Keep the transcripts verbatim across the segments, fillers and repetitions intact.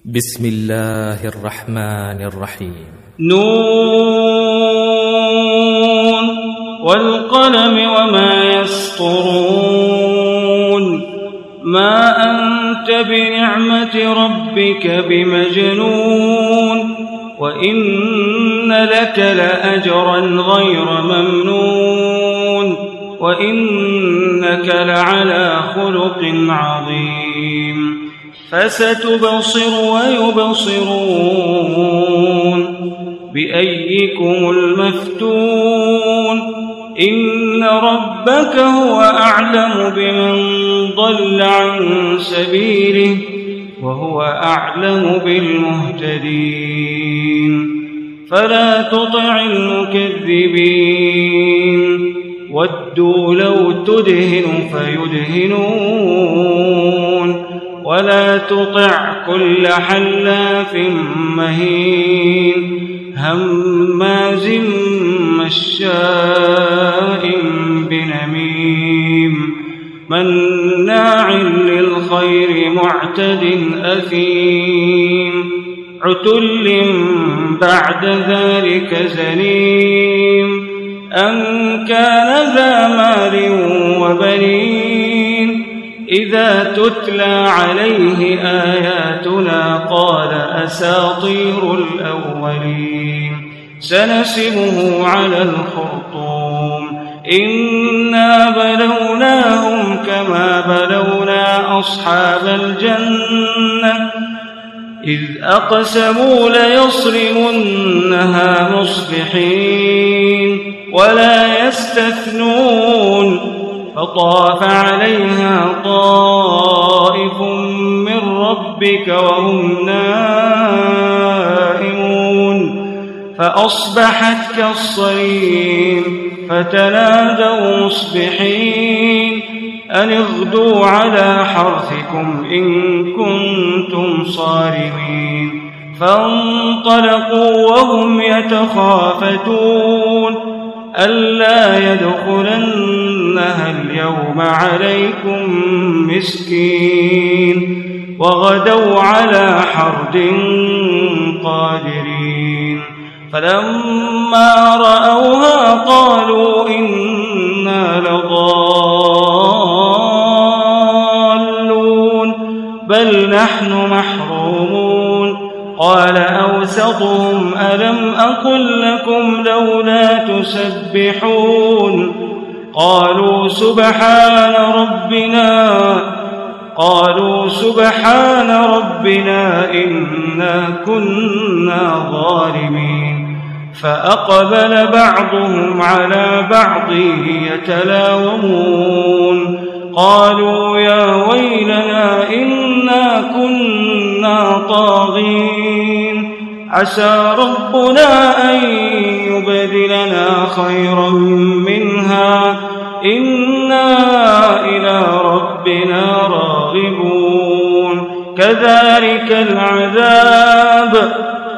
بسم الله الرحمن الرحيم. نون والقلم وما يسطرون. ما أنت بنعمة ربك بمجنون، وإن لك لأجرا غير ممنون، وإنك لعلى خلق عظيم. فستبصر ويبصرون بأيكم المفتون. إن ربك هو أعلم بمن ضل عن سبيله وهو أعلم بالمهتدين. فلا تطع المكذبين، ودوا لو تدهن فيدهنون. ولا تطع كل حلاف مهين هماز مشاء بنميم مناع للخير معتد أثيم عتل بعد ذلك زنيم أن كان ذا مال وبنين. إذا تتلى عليه آياتنا قال أساطير الأولين. سنسمه على الخرطوم. إنا بلوناهم كما بلونا أصحاب الجنة إذ أقسموا ليصرمنها مصبحين ولا يستثنون. فطاف عليها طائف من ربك وهم نائمون فأصبحت كالصريم. فتنادوا مصبحين أن اغدوا على حرثكم إن كنتم صارمين. فانطلقوا وهم يتخافتون ألا يدخلنها اليوم عليكم مسكين. وغدوا على حرد قادرين. فلما رأوها قالوا إنا لضالون بل نحن محرومون. قال أوسطهم ألم أقل لكم لولا تسبحون. قالوا سبحان ربنا قالوا سبحان ربنا إنا كنا ظالمين. فأقبل بعضهم على بعض يتلاومون قالوا يا ويلنا إنا كنا طاغين. عسى ربنا أن يبدلنا خيرا منها إنا إلى ربنا راغبون. كذلك العذاب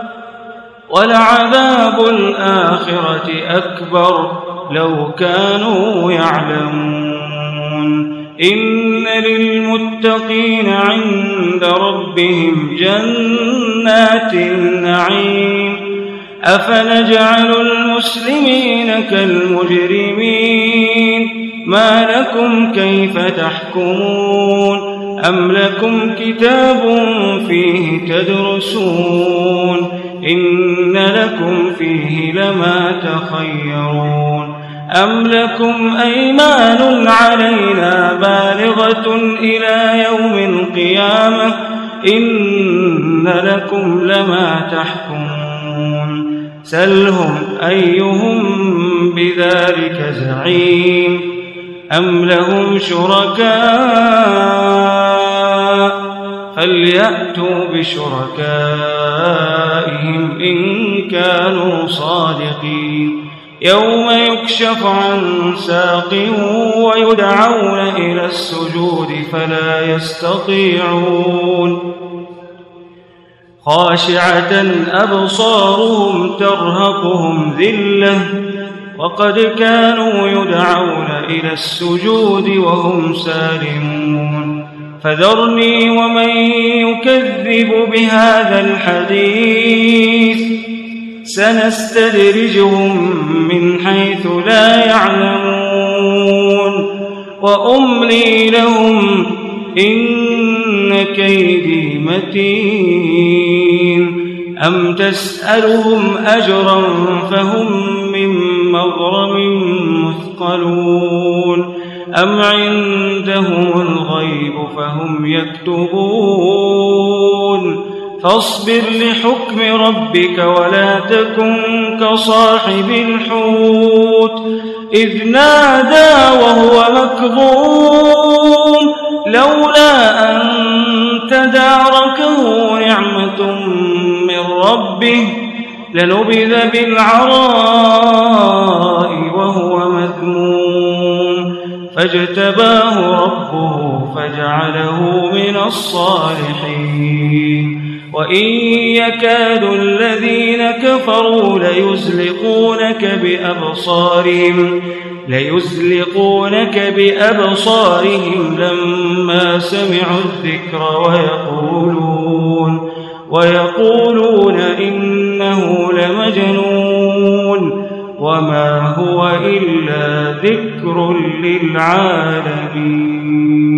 ولعذاب الآخرة أكبر لو كانوا يعلمون. إن للمتقين عند ربهم جنات النعيم. أفنجعل المسلمين كالمجرمين. ما لكم كيف تحكمون. أم لكم كتاب فيه تدرسون. إن لكم فيه لما تخيرون. أم لكم أيمان علينا بالغة إلى يوم القيامة. إن لكم لما تحكمون. سلهم أيهم بذلك زعيم. أم لهم شركاء فليأتوا بشركائهم إن كانوا صادقين. يوم يكشف عن ساق ويدعون إلى السجود فلا يستطيعون. خاشعة أبصارهم ترهقهم ذلة وقد كانوا يدعون إلى السجود وهم سالمون. فذرني ومن يكذب بهذا الحديث سنستدرجهم من حيث لا يعلمون وأملي لهم إن كيدي متين أم تسألهم أجرا فهم من مغرم مثقلون أم عندهم الغيب فهم يكتبون فاصبر لحكم ربك ولا تكن كصاحب الحوت إذ نادى وهو مكظوم لولا أن تداركه نعمة من ربه لنبذ بالعراء وهو مذموم فاجتباه ربه فجعله من الصالحين وإن يكاد الذين كفروا ليزلقونك بأبصارهم ليزلقونك بأبصارهم لما سمعوا الذكر ويقولون ويقولون إنه لمجنون وما هو إلا ذكر للعالمين.